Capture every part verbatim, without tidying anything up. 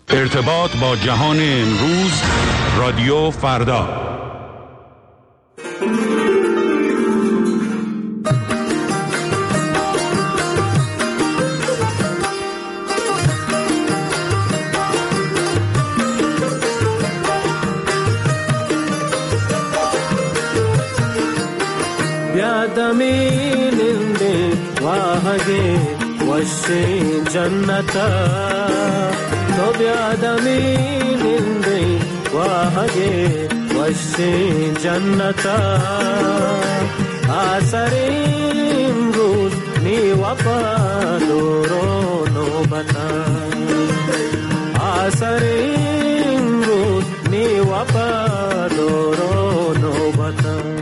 ارتباط با جهان امروز، رادیو فردا. ಬ್ಯಾದಮೀನಿಂದೆ ವಾಹಗೆ ವಶೆ ಜನ್ನತ तो ಬ್ಯಾದಮೀನಿಂದೆ ವಾಹಗೆ ವಶೆ ಜನ್ನತ ಆಸರಿಂಗು ನೀವಪದೋರೋ ನೋಬತ ಆಸರಿಂಗು ನೀವಪದೋರೋ ನೋಬತ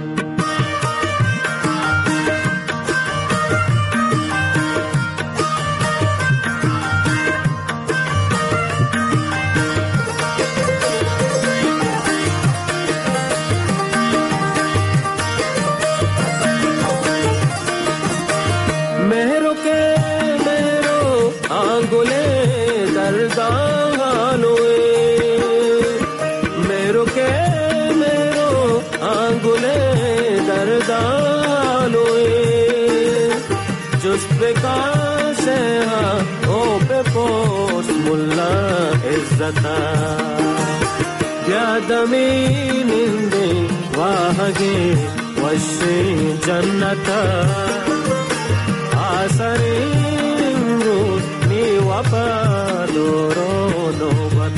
ಬ್ಯಾದಮೀನಿಂದೆ ವಾಹಗೆ ವಶೆ ಜನ್ನತ ಆಸರಿಂಗು ನೀವಪದೋರೋ ನೋಬತ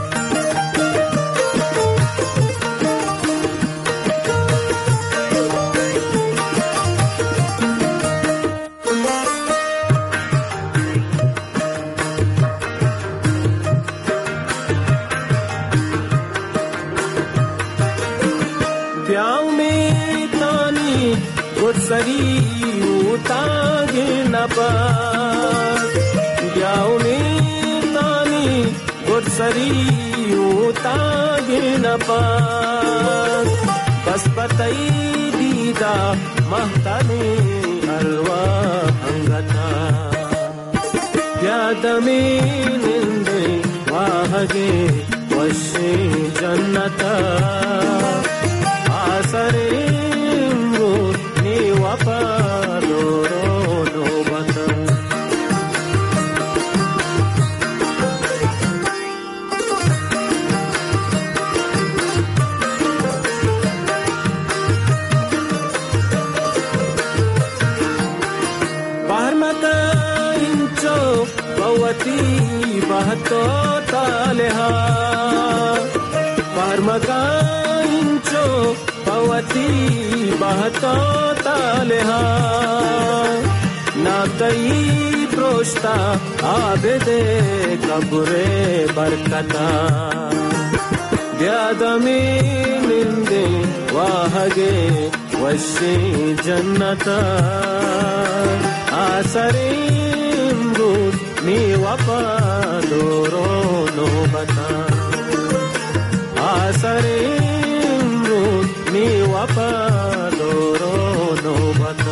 सरी उतागे न पास ब्याउनी तानी गुड सरी उतागे न पास बस पतई दीदा महताने हलवा अंगता ब्यादमीनिंदे वाहगे वशे जन्नत आसरे वपदोरो नोबत पारमता इंचो पवती बहतो तालेहा पारमता इंचो पवती बहतो तालेहा नातई प्रोष्टा आबेदे कबरे बरकता ब्यादमीनिंदे वाहगे वशे जन्नत आसरिंगु नीवपदोरो नोबता आसरिंगु नीवपदोरो नोबता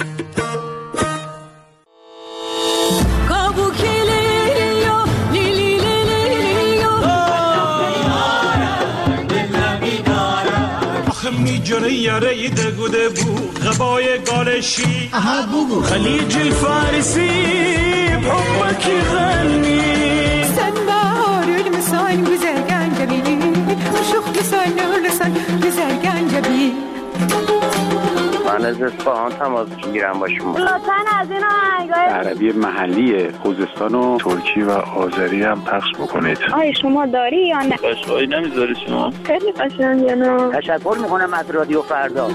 میجره یاره دگوده بو غبای گالشی خلیج الفارسی بحبك يغني سنبار المسان güzel gencebili شوخ لسان لسان güzel gencebili من از اصفهان تماس میگیرم با شما. لطفاً از این آهنگای عربی محلی خوزستان و ترکی و آذری هم پخش بکنید. آیا شما داری یا نه؟ قشنگی نمیذاری شما؟ خیلی قشنگه نه. تشکر میکنم از رادیو فردا.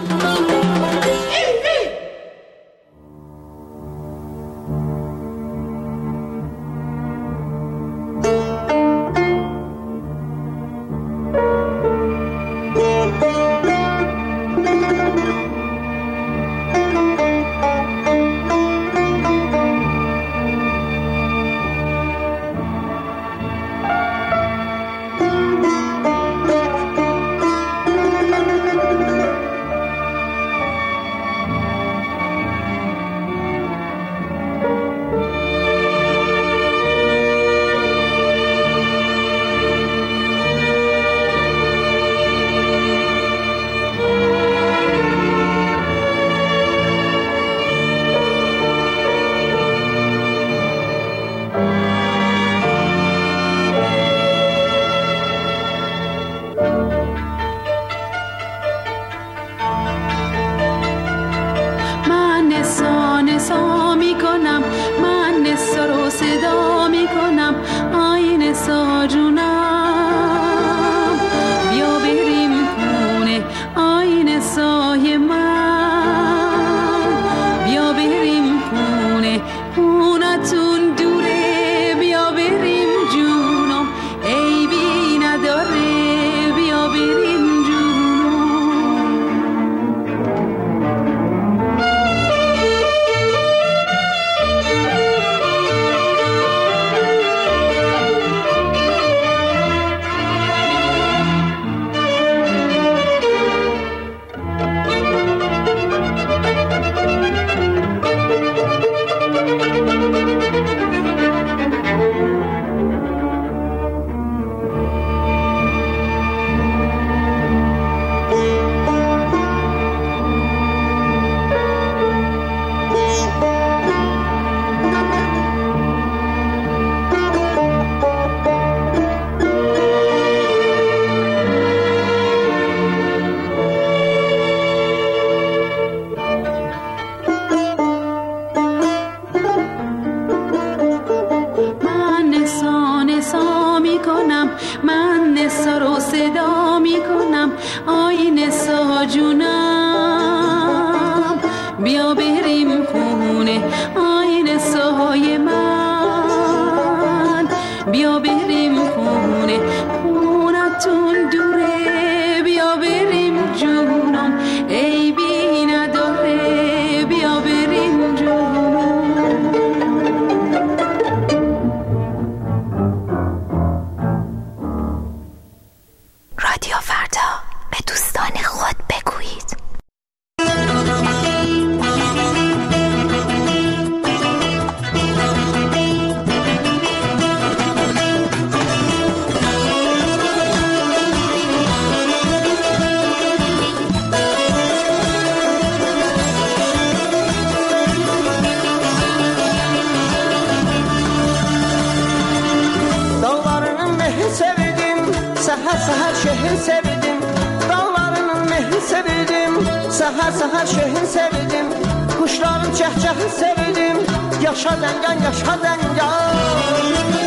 میکنم، من نسا رو صدا میکنم، آی نسا جونم بیا بریم خونه، آی نسای من بیا بریم خونه، خونتون دوره بیا بریم جونم، ای بی نداره بیا بریم جونم. رادیو فردا، به دوستان خود بگویید. Səhər səhər şehrin sevdim, dağlarının mehri sevdim, səhər səhər şehrin sevdim, kuşların cəhcəhi sevdim, yaşa dəngan, yaşa dəngan.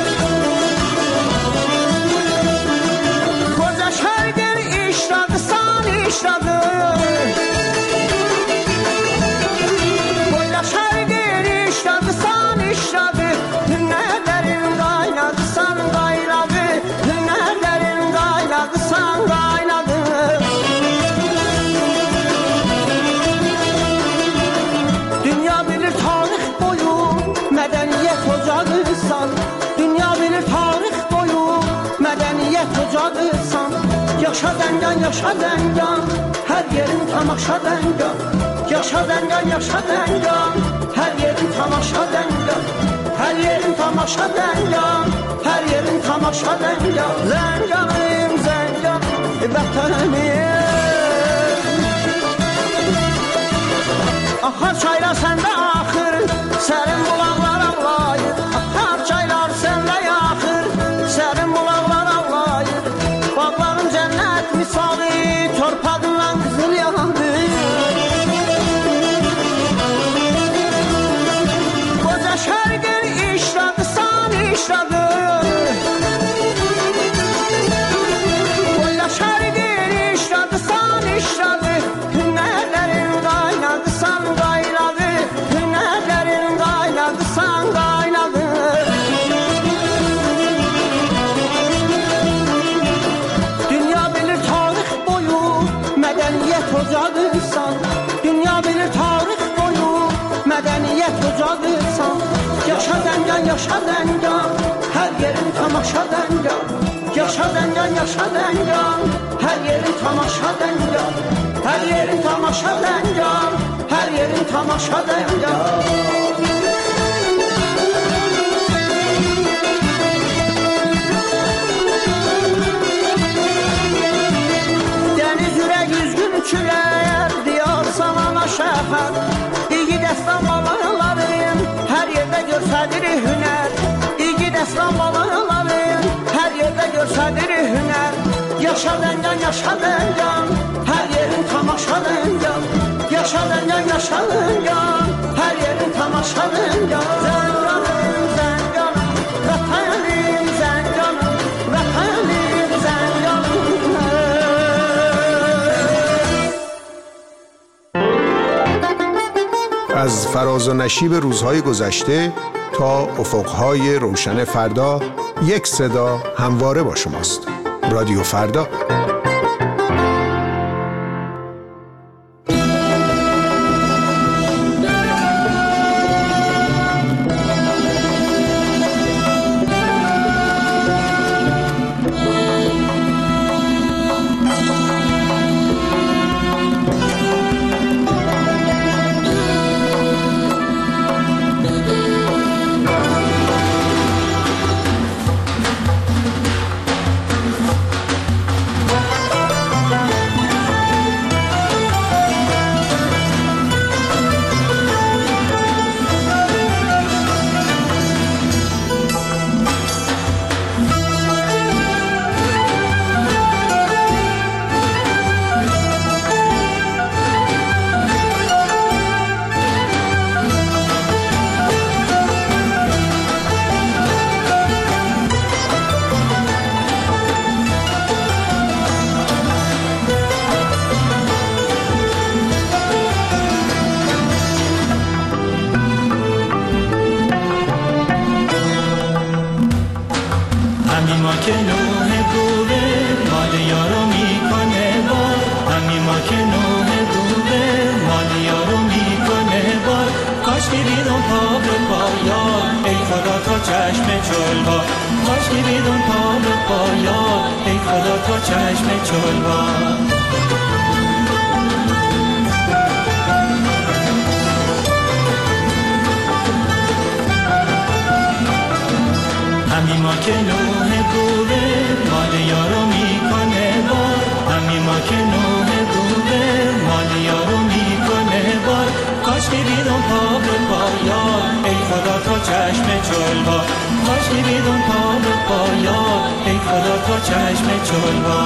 Koca şərqin işradı, san işradı, koca şərqin işradı, san işradı, hünnərlərin qaynadı, san qaynadı, hünnərlərin qaynadı, san qaynadı. Dünya bilir tarix boyu mədəniyyət ocağısan, dünya bilir tarix boyu mədəniyyət ocağısan. Yaşa dəngan, yaşa dəngan, hər yerin tamaşa dəngan, yaşa dəngan, yaşa dəngan, hər yerin tamaşa dəngan, hər yerin tamaşa dəngan, hər yerin tamaşa dəngan. Zənganım, zənganım, vətənim, axar çaylar səndə axır, sərin bulaqlar ağlayır, axar çaylar səndə yaxır, sərin bulaqlar ağlayır, bağların cənnət misali, torpadından qızıl yandı. Qoca şərqin işradı, san işradı, qoca şərqin işradı, san işradı, hünnərlərin qaynadı, san qaynadı, hünnərlərin qaynadı, san qaynadı. Dünya bilir tarix boyu mədəniyyət ocağısan, dünya bilir tarix boyu mədəniyyət ocağısan. Yaşa dəngan, yaşa dəngan, hər yerin tamaşa dəngan, yaşa dəngan, yaşa dəngan, hər yerin tamaşa dəngan, hər yerin tamaşa dəngan, hər yerin tamaşa dəngan. Dəniz ürək üzgün külər, diyar salana şəhər, İyi dəstan balıqların, hər yerdə görsədir hünər, İyi dəstan balıqların, hər yerdə görsədir hünər. Yaşa dəngan, yaşa dəngan, hər yerin tamaşa dəngan, yaşa dəngan, yaşa dəngan, hər yerin tamaşa dəngan. Zənganım, zənganım, vətənim, zənganım, vətənim, zənganım. از فراز و نشیب روزهای گذشته تا افقهای روشن فردا، یک صدا همواره با شماست. رادیو فردا. همین ما که نوه بوده مال یارو میکنه بار، همین ما که نوه بوده مال یارو میکنه بار. کاش که بیدون پا به پایان ای خدا تا چشم چلوا، کاش که بیدون پا به پایان ای خدا تا چشم چلوا. همین ما که نوه بوده مال یارو میکنه بار، همین ما که نوه بوده مال یارو میکنه بار. کاش که بیدون پا به پایان ای خدا تا چشم چلوا، کاش که بیدون پا به پایان ای خدا تا چشم چلوا.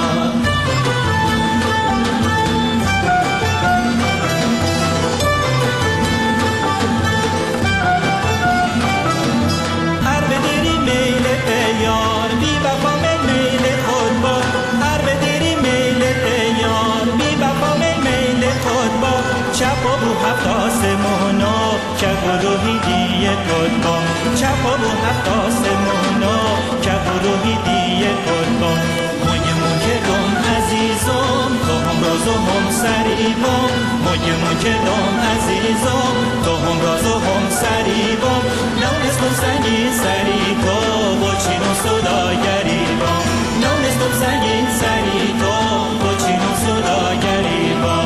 یار بی وفا میل خود با، هر بدری میل یار بی وفا میل خود با. چپ و بو هفت آسمونا که گروهی دیه خود با، چپ و بو هفت آسمونا که گروهی دیه خود با. مویمون که دم عزیزم تو هم راز و هم سریبم، مویمون که دم عزیزم تو هم راز و هم سریبم. نونستم سنگین سری تو با چین و صداگری با، نونستم سنگین سری تو با چین و صداگری با.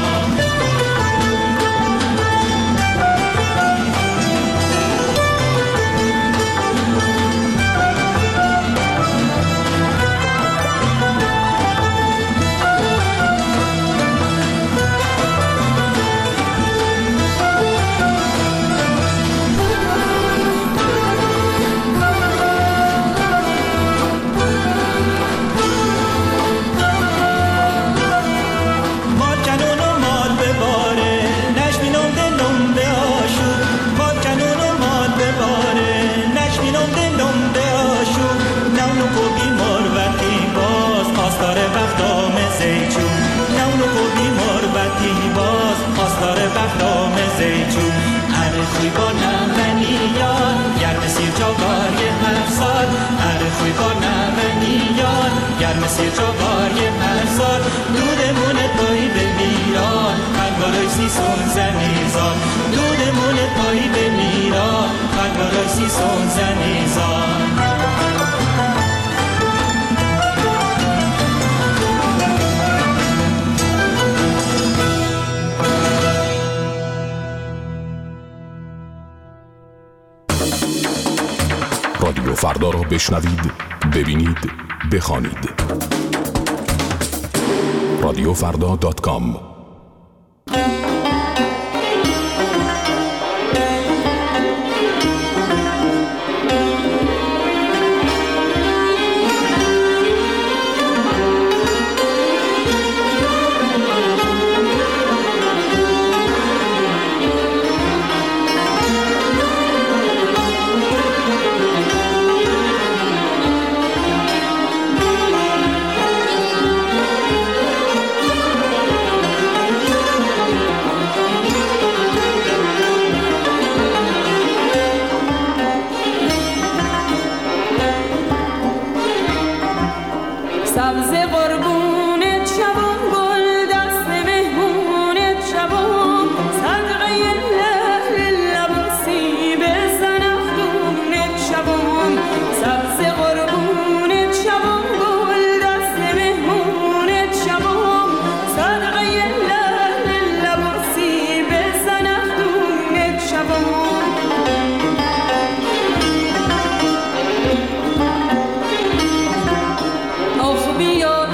خوی با نمنیان گرم سیر جاگار یه هر سال، هر خوی با نمنیان گرم سیر جاگار یه هر سال. دودمون پایی به میران قلبارای سیسون زنیزان، دودمون پایی به میران قلبارای سیسون زنیزان. رادیو فردا را بشنوید، ببینید، بخوانید. رادیو فردا دات کام. بیا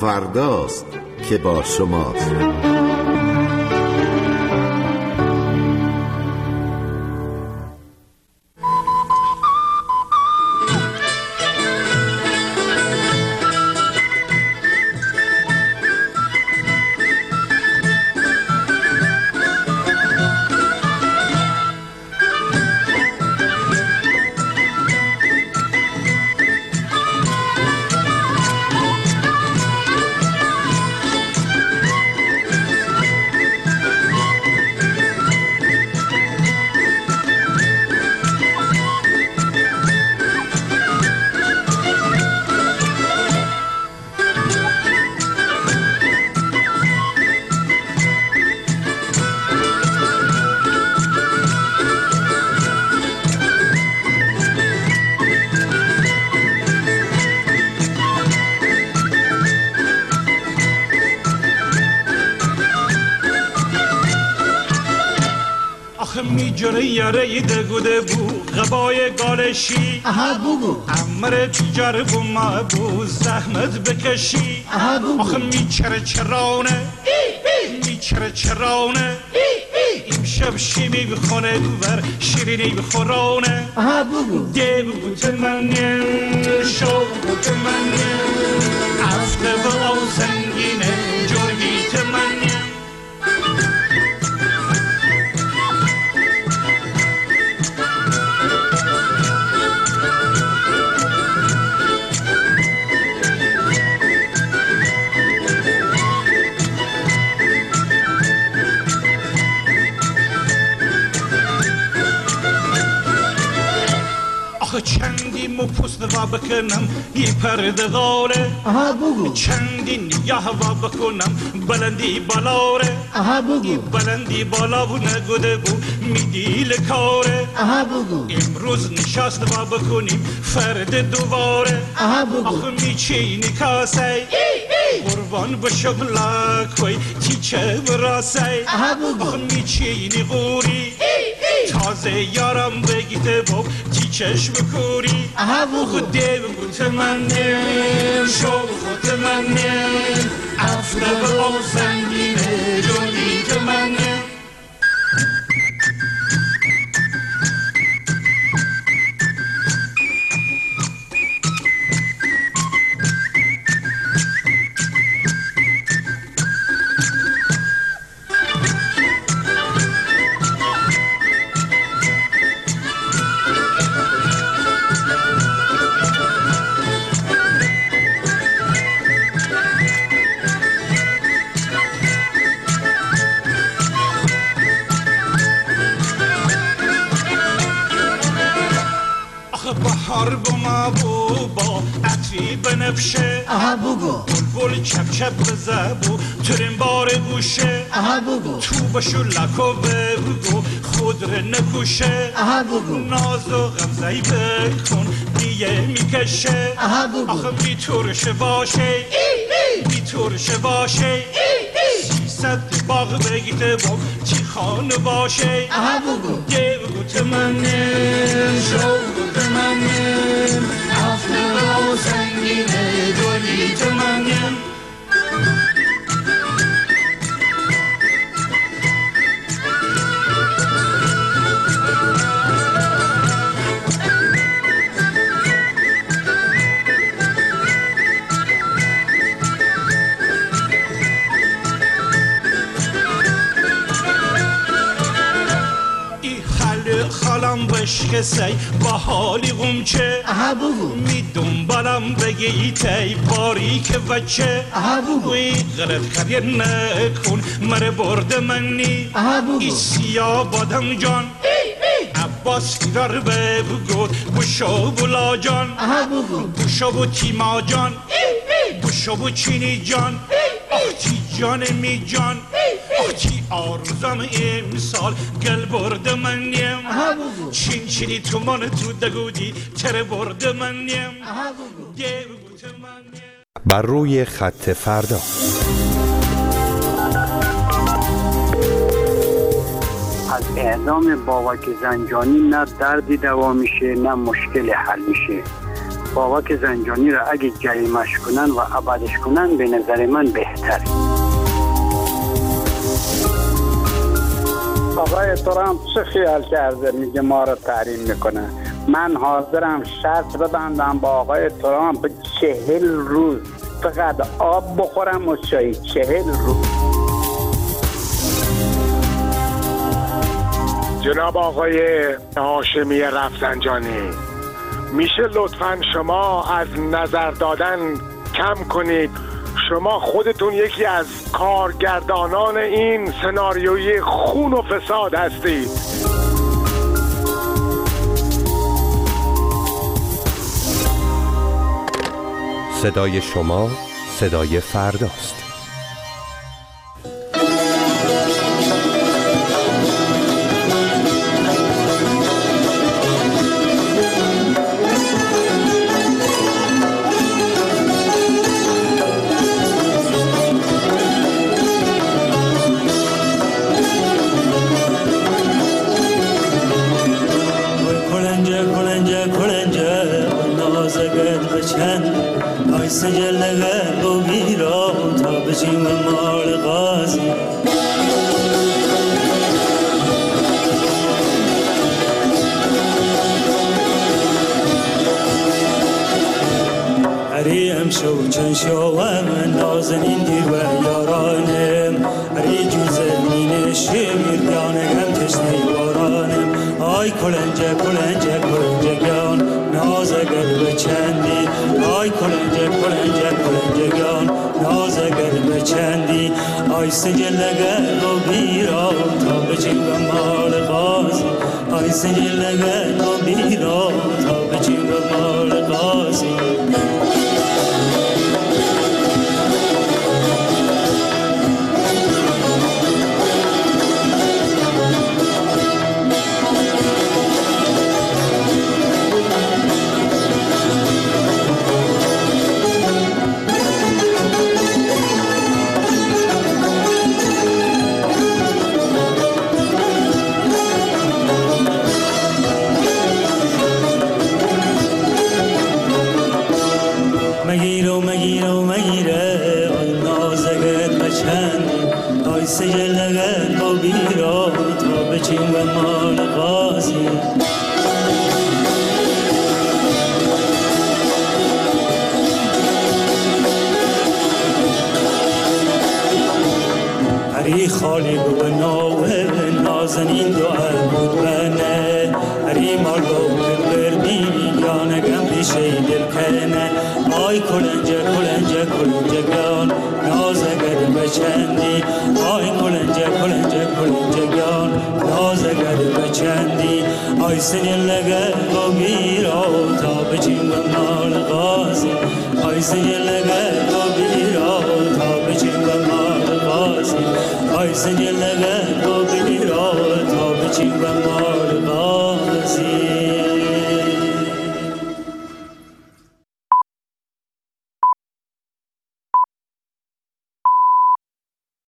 فرداست که با شماست. میجره یاره دگوده بو غبای گالشی اها بگو امر تجار بو ما بو زحمت بکشی اها بگو آخه میچره چرانه میچره چرانه امشب شیمی بخونه بر شیرینی بخورانه اها بگو دیو بوت منیم شو بوت منیم افته و او زنگینه جرگیت منیم چندی مو پوست و بکنم یه پرده غاره اها بگو چندی نیاه و بکنم بلندی بالاره اها بگو بلندی بالا و نگوده بو میدیل کاره اها بگو امروز نشست و بکنیم فرد دوباره اها بگو آخه میچینی کاسه قربان بشو بلاکوی تیچه براسی اها بگو آخه میچینی غوری تازه یارم بگیده با تیچش بکوری اها بگو خود دیو بوت منیم شو خود منیم افته به او زنگینه جونیت منیم بهار بما بو با عطری بنفشه اها بگو بلبل چپ چپ بزبو ترین بار گوشه اها بگو تو بشو لکو بگو خود رو نکوشه اها بگو ناز و غمزهی بکن دیگه میکشه اها بگو آخه میتورشه باشه میتورشه باشه سیصد باغ بگیته با چی خانه باشه اها بگو دیو گوت منیم شو گوت منیم افته و زنگینه دولیت منیم خالم بشکسی با حالی غمچه اها بگو می دنبالم بگی تی باری که وچه اها بگو وی غلط کاری نکن مره برد منی اها بگو ای سیاه بادم جان عباس فرار بگو بوشو بولا جان اها بگو بوشو بو تیما جان بوشو بو چینی جان آختی جان می جان آختی آرزم امسال گل برد منیم چین چینی تو من تو دگودی تر برد منیم بر روی خط فردا. از اعدام بابک زنجانی نه دردی دوا میشه نه مشکل حل میشه. بابک زنجانی را اگه جریمش کنن و ابدش کنن به نظر من بهتره. آقای ترامپ چه خیال کرده میگه ما را تحریم میکنه؟ من حاضرم شرط ببندم با آقای ترامپ چهل روز فقط آب بخورم و چای. چهل روز. جناب آقای هاشمی رفسنجانی، میشه لطفاً شما از نظر دادن کم کنید؟ شما خودتون یکی از کارگردانان این سناریوی خون و فساد هستید. صدای شما صدای فرداست. سجل قلب و بیرا تا بچیم مال غازی هریم شو چن شو من نازنین دیر و یارانم هری جوز مین شمیر گانگم تشنی بارانم آی کلنجه کلنجه کلنجه گان نازگر بچندی آی کلنجه کلنجه کلنجه گان نازگر بچندی آی سجلگر و بیرا تا بچیم مال غازی آی سجلگر و بیرا تا بچیم مال غازی سجلگر و بیرا تا بچیم و مال غازی هری خالی و ناوه نازنین دعا بود بنه هری مال و برمی یانگم بیشه دل کنه آی کلنجه کلنجه کلنجه گان نازگر بچندی آی کلنجه کلنجه کلنجه گان نازگر بچندی آی سجلگر و بیرا تا بچیم و مال غازی آی سجلگر و بیرا تا بچیم و مال غازی آی سجلگر و بیرا تا بچیم و مال